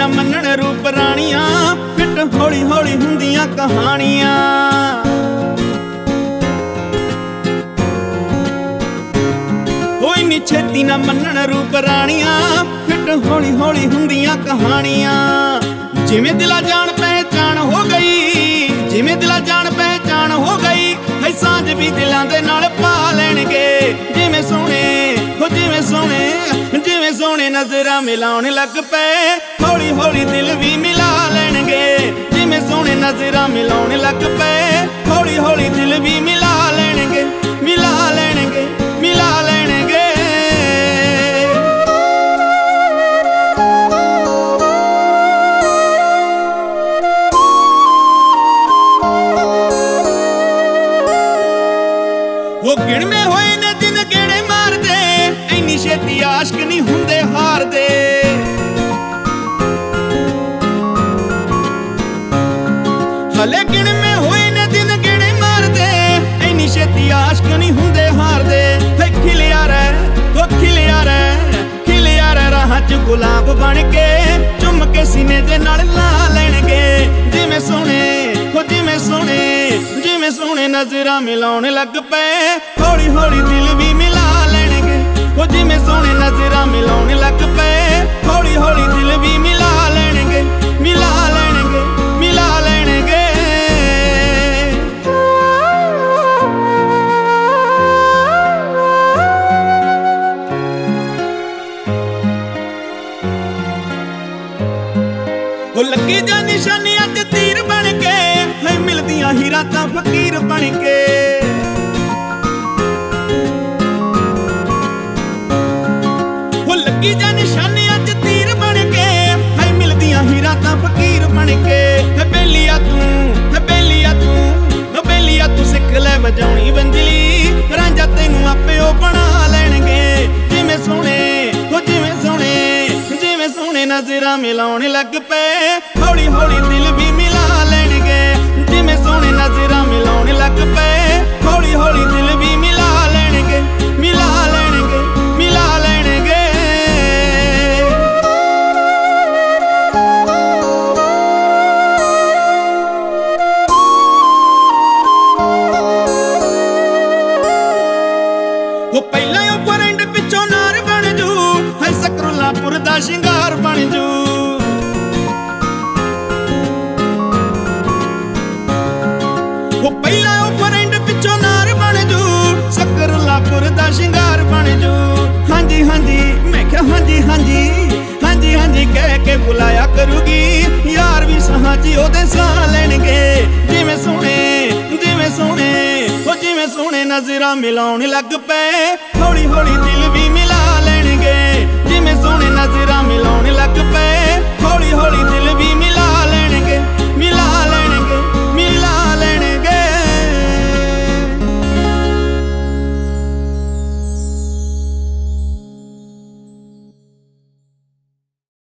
ना मनण रूप राणियां, फिट हौली हौली हुंदियां कहानियां। हो इन्नी छेती ना मनण रूप राणियां, फिट हौली हौली हुंदियां कहानियां। जिवें दिला जान पहचान हो गई, जिवें दिला जान पहचान हो गई, है सांझ भी दिलां दे नाल पा लैणगे। जिवें सोहणे हो जिवें सोहणे, जिवें सोहणे नजरां मिलाउण लग पए, हौली हौली दिल भी मिला लैणगे। जिवें सोहणे नजरां मिलाउण लग पए, हौली हौली दिल भी मिला लैणगे, मिला लैणगे, मिला लैणगे। वो गिणवे होए ने दिन गेड़े मार दे, इन्नी छेती आशक नहीं हुंदे हार दे। हले गिणवे होए ने दिन गेड़े मार दे, इन्नी छेती आशक नहीं हुंदे हार दे। खिलिया रे वो खिलिया रे, खिलिया रे राह च गुलाब बन के, चुम के सीने दे नाल ला लैणगे। जिवें सोहणे हो जिवें सोहणे, जिवें सोहणे नजरां मिलाउण लग पए, हौली हौली दिल भी मिला लैणगे। हो जिवें सोहणे नजरां मिलाउण लग पए, हौली हौली दिल भी मिला लैणगे, मिला लैणगे, मिला लैणगे। हो लगी जा निशानी अज तीर बन के, है मिलदियां ही रातां फकीर बन के। हो लगी जा निशानी अज तीर बन के, है मिलदियां ही रातां फकीर बन के। है बेलिया तू, है बेलिया तू, है बेलिया तू सिख ले वजाउणी वंजली, रांझा तैनूं आपे ओ बना लैणगे। जिवें सोहणे हो जिवें सोहणे, जिवें सोहणे नजरां मिलाउण लग पए, हौली हौली दिल भी मिला लैणगे। जिवें सोहणे नजरां मिलाउण लग पए, हौली हौली दिल भी मिला लैणगे, मिला लैणगे, मिला लैणगे। वो पहला ओ फ्रेंड पिछों नार बन जू, है सकरुल्लापुर दा शिंगार बन जू। वो पहला ओ फ्रेंड पिछों नार बन जू, सकरुल्लापुर दा शिंगार बन जू। हांजी हांजी मैं क्या हांजी हांजी, हांजी हांजी कह के बुलाया करूगी, यार भी सहां जी ओदे साह लैणगे। जिवें सोहणे जिवें सोहणे, हो जिवें सोहणे नजरां मिलाउण लग पए, हौली हौली दिल भी मिला लैणगे। जिवें सोहणे नजरां मिलाउण लग पए, हौली हौली दिल